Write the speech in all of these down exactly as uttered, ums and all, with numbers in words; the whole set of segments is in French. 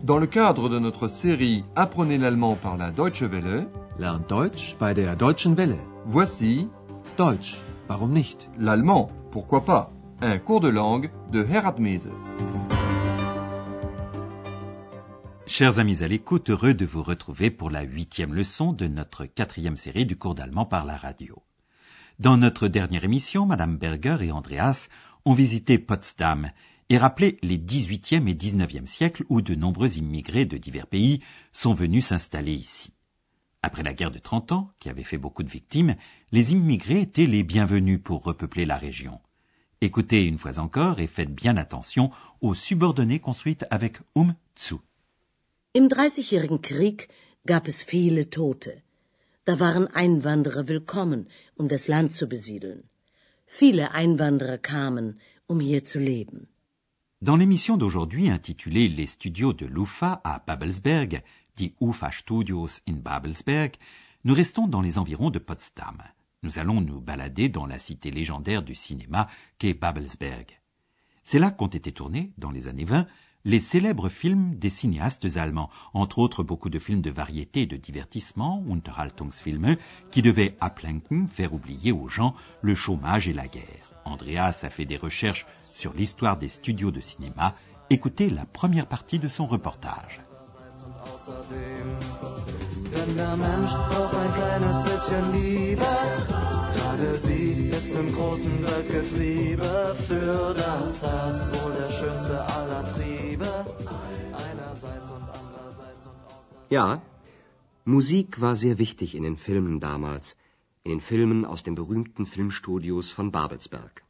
Dans le cadre de notre série Apprenez l'allemand par la Deutsche Welle, Lernt Deutsch bei der Deutschen Welle. voici Deutsch, warum nicht? l'allemand, pourquoi pas, un cours de langue de Herat Mese. Chers amis à l'écoute, heureux de vous retrouver pour la huitième leçon de notre quatrième série du cours d'allemand par la radio. Dans notre dernière émission, Madame Berger et Andreas ont visité Potsdam et rappelé les dix-huitième et dix-neuvième siècles où de nombreux immigrés de divers pays sont venus s'installer ici. Après la guerre de trente ans, qui avait fait beaucoup de victimes, les immigrés étaient les bienvenus pour repeupler la région. Écoutez une fois encore et faites bien attention aux subordonnées construites avec um zu. Im Dreißigjährigen Krieg gab es viele Tote. Da waren Einwanderer willkommen, um das Land zu besiedeln. Viele Einwanderer kamen, um hier zu leben. Dans l'émission d'aujourd'hui intitulée Les studios de l'U F A à Babelsberg, die U F A Studios in Babelsberg, nous restons dans les environs de Potsdam. Nous allons nous balader dans la cité légendaire du cinéma qu'est Babelsberg. C'est là qu'ont été tournés, dans les années vingt, les célèbres films des cinéastes allemands, entre autres beaucoup de films de variété et de divertissement, Unterhaltungsfilme, qui devaient ablenken, faire oublier aux gens le chômage et la guerre. Andreas a fait des recherches sur l'histoire des studios de cinéma. Écoutez la première partie de son reportage. Denn der Mensch braucht ein kleines bisschen Liebe. Gerade sie ist im großen Weltgetriebe. Für das Herz wohl der schönste aller Triebe. Einerseits und andererseits und außerseits. Ja, Musik war sehr wichtig in den Filmen damals. In den Filmen aus den berühmten Filmstudios von Babelsberg.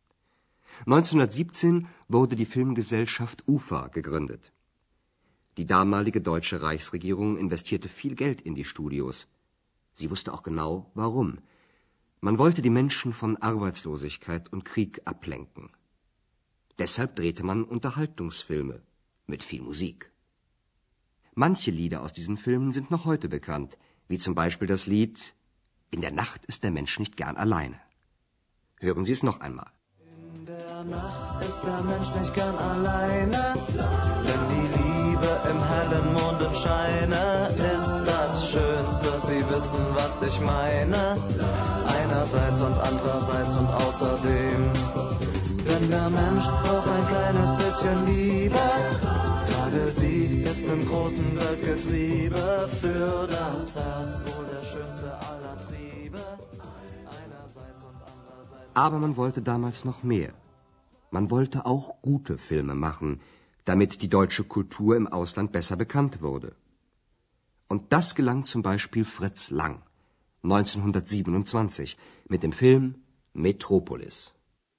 neunzehnhundertsiebzehn wurde die Filmgesellschaft U F A gegründet. Die damalige deutsche Reichsregierung investierte viel Geld in die Studios. Sie wusste auch genau, warum. Man wollte die Menschen von Arbeitslosigkeit und Krieg ablenken. Deshalb drehte man Unterhaltungsfilme mit viel Musik. Manche Lieder aus diesen Filmen sind noch heute bekannt, wie zum Beispiel das Lied In der Nacht ist der Mensch nicht gern alleine. Hören Sie es noch einmal. In der Nacht ist der Mensch nicht gern alleine. Denn die Liebe im hellen Mondenscheine ist das Schönste. Sie wissen, was ich meine. Einerseits und andererseits und außerdem. Denn der Mensch braucht ein kleines bisschen Liebe. Gerade sie ist im großen Weltgetriebe. Für das Herz wohl der schönste aller Triebe. Einerseits und andererseits. Aber man wollte damals noch mehr. Man wollte auch gute Filme machen, damit die deutsche Kultur im Ausland besser bekannt wurde. Und das gelang zum Beispiel Fritz Lang, neunzehnhundertsiebenundzwanzig, mit dem Film Metropolis.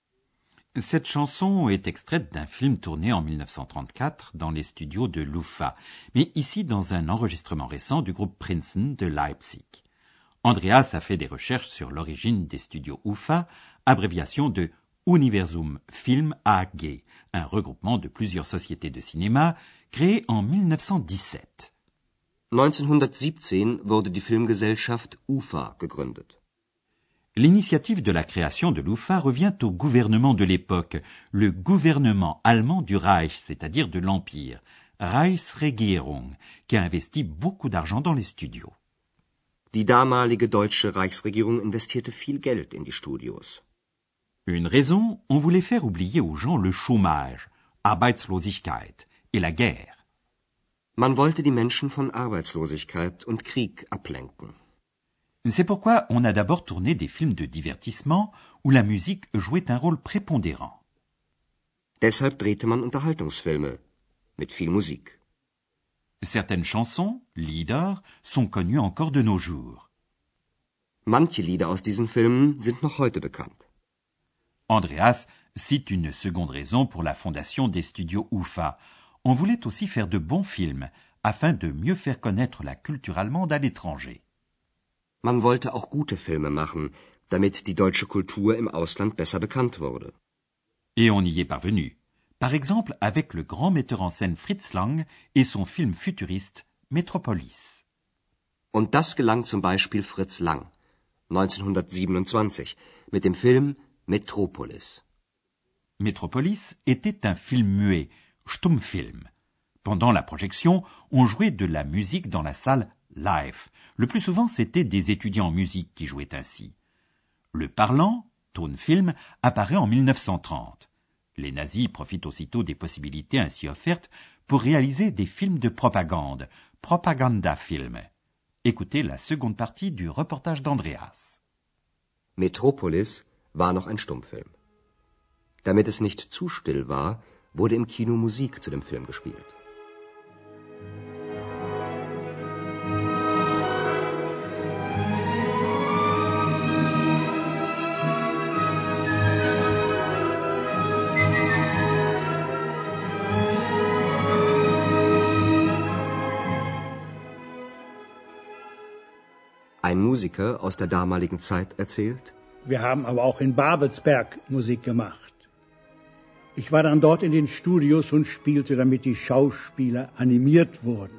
Cette chanson est extraite d'un film tourné en dix-neuf cent trente-quatre dans les studios de l'U F A, mais ici dans un enregistrement récent du groupe Princeton de Leipzig. Andreas a fait des recherches sur l'origine des studios U F A, abréviation de Universum Film A G, un regroupement de plusieurs sociétés de cinéma créé en dix-neuf cent dix-sept. neunzehnhundertsiebzehn wurde die Filmgesellschaft U F A gegründet. L'initiative de la création de l'U F A revient au gouvernement de l'époque, le gouvernement allemand du Reich, c'est-à-dire de l'Empire, Reichsregierung, qui a investi beaucoup d'argent dans les studios. Die damalige deutsche Reichsregierung investierte viel Geld in die Studios. Une raison, on voulait faire oublier aux gens le chômage, Arbeitslosigkeit, et la guerre. Man wollte die Menschen von Arbeitslosigkeit und Krieg ablenken. C'est pourquoi on a d'abord tourné des films de divertissement où la musique jouait un rôle prépondérant. Deshalb drehte man Unterhaltungsfilme mit viel Musik. Certaines chansons, Lieder, sont connues encore de nos jours. Manche Lieder aus diesen Filmen sind noch heute bekannt. Andreas cite une seconde raison pour la fondation des studios U F A. On voulait aussi faire de bons films afin de mieux faire connaître la culture allemande à l'étranger. Man wollte auch gute Filme machen, damit die deutsche Kultur im Ausland besser bekannt wurde. Et on y est parvenu. Par exemple avec le grand metteur en scène Fritz Lang et son film futuriste Metropolis. Und das gelang zum Beispiel Fritz Lang, neunzehnhundertsiebenundzwanzig, mit dem Film Metropolis. Metropolis était un film muet, Stummfilm. Pendant la projection, on jouait de la musique dans la salle live. Le plus souvent, c'était des étudiants en musique qui jouaient ainsi. Le parlant, Tonfilm, apparaît en mille neuf cent trente. Les nazis profitent aussitôt des possibilités ainsi offertes pour réaliser des films de propagande, Propagandafilme. Écoutez la seconde partie du reportage d'Andreas. Metropolis war noch ein Stummfilm. Damit es nicht zu still war, wurde im Kino Musik zu dem Film gespielt. Ein Musiker aus der damaligen Zeit erzählt: Wir haben aber auch in Babelsberg Musik gemacht. Ich war dann dort in den Studios und spielte, damit die Schauspieler animiert wurden.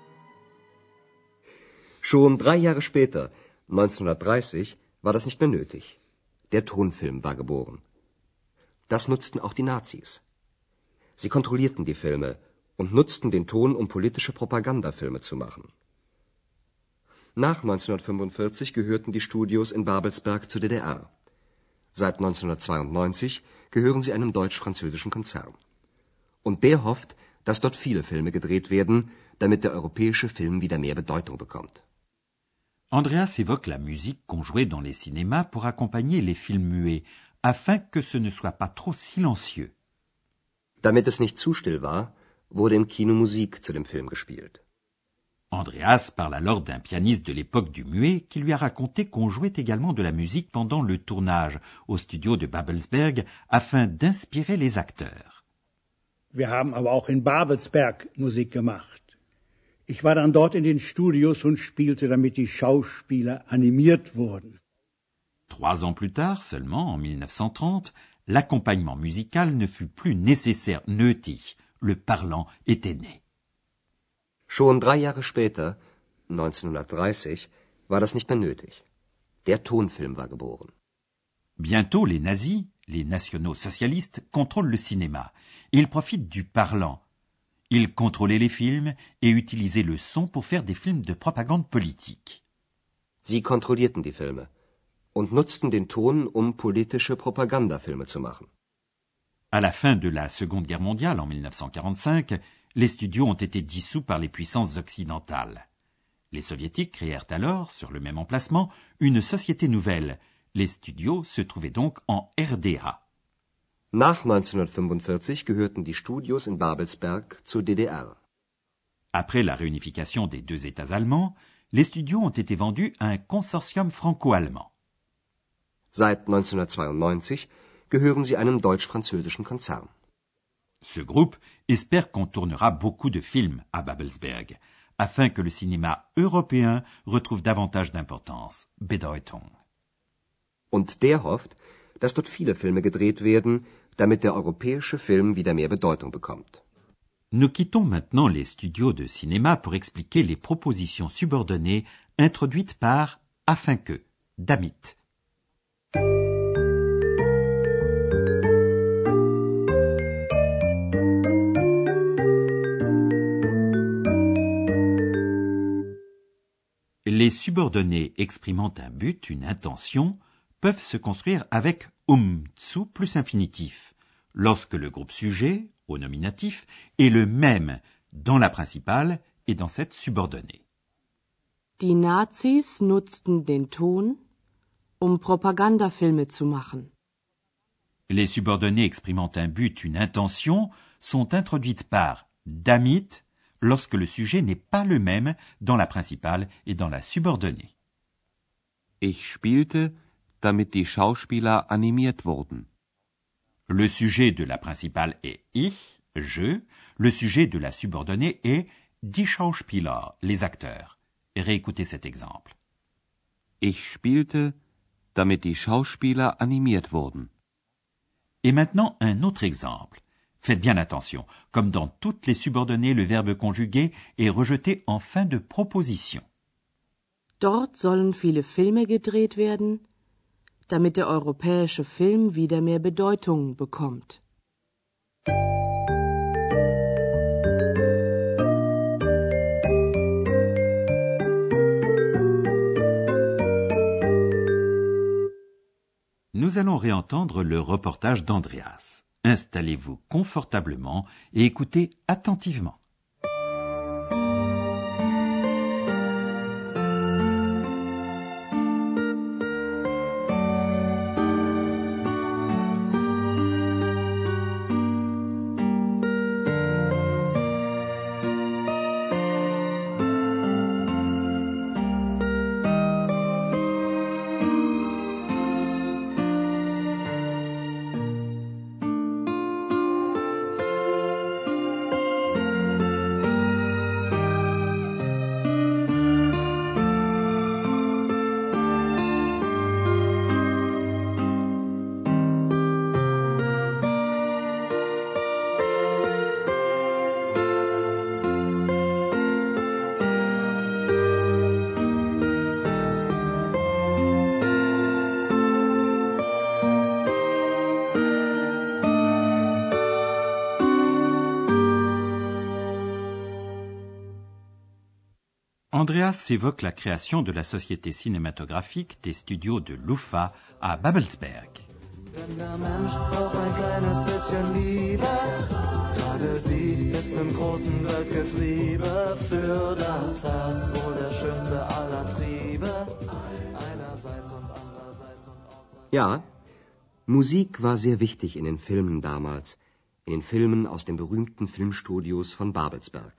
Schon drei Jahre später, neunzehnhundertdreißig, war das nicht mehr nötig. Der Tonfilm war geboren. Das nutzten auch die Nazis. Sie kontrollierten die Filme und nutzten den Ton, um politische Propagandafilme zu machen. Nach neunzehnhundertfünfundvierzig gehörten die Studios in Babelsberg zur D D R. Seit neunzehnhundertzweiundneunzig gehören sie einem deutsch-französischen Konzern. Und der hofft, dass dort viele Filme gedreht werden, damit der europäische Film wieder mehr Bedeutung bekommt. Andreas évoque la musique qu'on jouait dans les cinémas pour accompagner les films muets, afin que ce ne soit pas trop silencieux. Damit es nicht zu still war, wurde im Kino Musik zu dem Film gespielt. Andreas parle alors d'un pianiste de l'époque du muet qui lui a raconté qu'on jouait également de la musique pendant le tournage au studio de Babelsberg afin d'inspirer les acteurs. Wir haben aber auch in Babelsberg Musik gemacht. Ich war dann dort in den Studios und spielte, damit die Schauspieler animiert wurden. Trois ans plus tard, seulement en mille neuf cent trente, l'accompagnement musical ne fut plus nécessaire, nötig. Le parlant était né. Schon drei Jahre später, neunzehnhundertdreißig, war das nicht mehr nötig. Der Tonfilm war geboren. Bientôt, les nazis, les nationaux-socialistes, contrôlent le cinéma. Ils profitent du parlant. Ils contrôlaient les films et utilisaient le son pour faire des films de propagande politique. Sie kontrollierten die Filme und nutzten den Ton, um politische Propagandafilme zu machen. À la fin de la Seconde Guerre mondiale, en mille neuf cent quarante-cinq, les studios ont été dissous par les puissances occidentales. Les soviétiques créèrent alors, sur le même emplacement, une société nouvelle. Les studios se trouvaient donc en R D A. Nach neunzehnhundertfünfundvierzig gehörten die Studios in Babelsberg zur D D R. Après la réunification des deux États allemands, les studios ont été vendus à un consortium franco-allemand. Seit neunzehnhundertzweiundneunzig gehören sie einem deutsch-französischen Konzern. Ce groupe espère qu'on tournera beaucoup de films à Babelsberg, afin que le cinéma européen retrouve davantage d'importance, Bedeutung. Und der hofft, dass dort viele Filme gedreht werden, damit der europäische Film wieder mehr Bedeutung bekommt. Nous quittons maintenant les studios de cinéma pour expliquer les propositions subordonnées introduites par afin que, damit. Les subordonnés exprimant un but, une intention, peuvent se construire avec um zu plus infinitif, lorsque le groupe sujet, au nominatif, est le même dans la principale et dans cette subordonnée. Die Nazis nutzten den Ton, um Propagandafilme zu machen. Les subordonnées exprimant un but, une intention, sont introduites par damit, lorsque le sujet n'est pas le même dans la principale et dans la subordonnée. Ich spielte, damit die Schauspieler animiert wurden. Le sujet de la principale est ich, je. Le sujet de la subordonnée est die Schauspieler, les acteurs. Réécoutez cet exemple. Ich spielte, damit die Schauspieler animiert wurden. Et maintenant un autre exemple. Faites bien attention, comme dans toutes les subordonnées, le verbe conjugué est rejeté en fin de proposition. Dort sollen viele Filme gedreht werden, damit der europäische Film wieder mehr Bedeutung bekommt. Nous allons réentendre le reportage d'Andreas. Installez-vous confortablement et écoutez attentivement. Andreas évoque la création de la société cinématographique des studios de l'U F A à Babelsberg. Denn der Mensch braucht ein kleines bisschen Liebe. Gerade sie ist im großen Weltgetriebe. Für das Herz wohl der schönste aller Triebe. Einerseits und andererseits und außerseits. Ja, Musik war sehr wichtig in den Filmen damals, in den Filmen aus den berühmten Filmstudios von Babelsberg.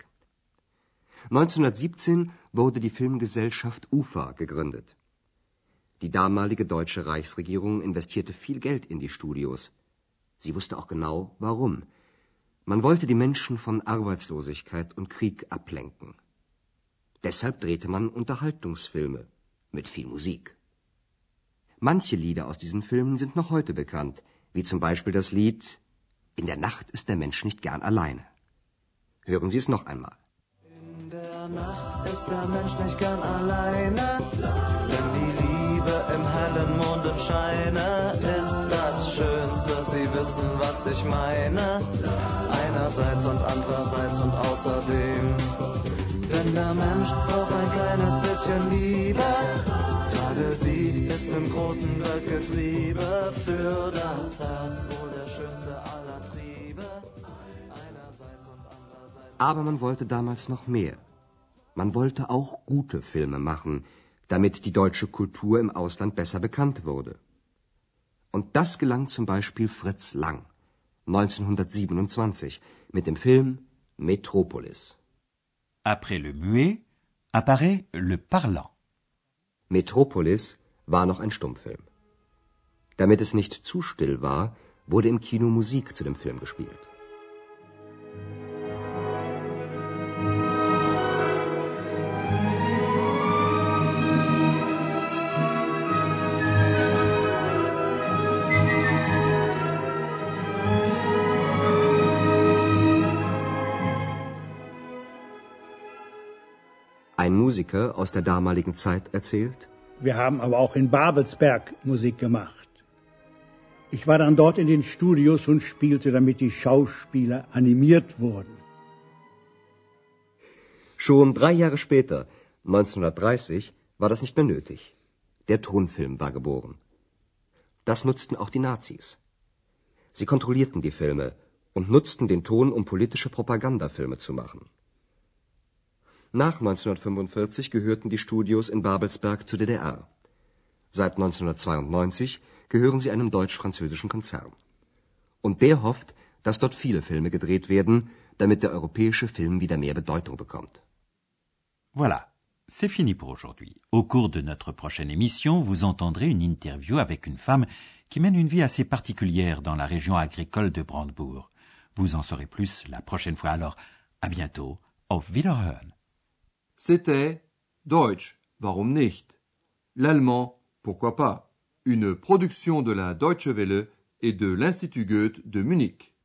neunzehnhundertsiebzehn wurde die Filmgesellschaft U F A gegründet. Die damalige deutsche Reichsregierung investierte viel Geld in die Studios. Sie wusste auch genau, warum. Man wollte die Menschen von Arbeitslosigkeit und Krieg ablenken. Deshalb drehte man Unterhaltungsfilme mit viel Musik. Manche Lieder aus diesen Filmen sind noch heute bekannt, wie zum Beispiel das Lied »In der Nacht ist der Mensch nicht gern alleine«. Hören Sie es noch einmal. In der Nacht ist der Mensch nicht gern alleine, denn die Liebe im hellen Mondenscheine ist das Schönste, Sie wissen, was ich meine, einerseits und andererseits und außerdem. Denn der Mensch braucht ein kleines bisschen Liebe, gerade sie ist im großen Weltgetriebe, für das Herz wohl der schönste aller Triebe, einerseits und andererseits. Aber man wollte damals noch mehr. Man wollte auch gute Filme machen, damit die deutsche Kultur im Ausland besser bekannt wurde. Und das gelang zum Beispiel Fritz Lang, neunzehnhundertsiebenundzwanzig, mit dem Film Metropolis. Après le muet apparaît le parlant. Metropolis war noch ein Stummfilm. Damit es nicht zu still war, wurde im Kino Musik zu dem Film gespielt. Ein Musiker aus der damaligen Zeit erzählt: Wir haben aber auch in Babelsberg Musik gemacht. Ich war dann dort in den Studios und spielte, damit die Schauspieler animiert wurden. Schon drei Jahre später, neunzehnhundertdreißig, war das nicht mehr nötig. Der Tonfilm war geboren. Das nutzten auch die Nazis. Sie kontrollierten die Filme und nutzten den Ton, um politische Propagandafilme zu machen. Nach neunzehnhundertfünfundvierzig gehörten die Studios in Babelsberg zur D D R. Seit neunzehnhundertzweiundneunzig gehören sie einem deutsch-französischen Konzern. Und der hofft, dass dort viele Filme gedreht werden, damit der europäische Film wieder mehr Bedeutung bekommt. Voilà, c'est fini pour aujourd'hui. Au cours de notre prochaine émission, vous entendrez une interview avec une femme qui mène une vie assez particulière dans la région agricole de Brandebourg. Vous en saurez plus la prochaine fois, alors à bientôt. Auf Wiederhören. C'était Deutsch, warum nicht? L'allemand, pourquoi pas? Une production de la Deutsche Welle et de l'Institut Goethe de Munich.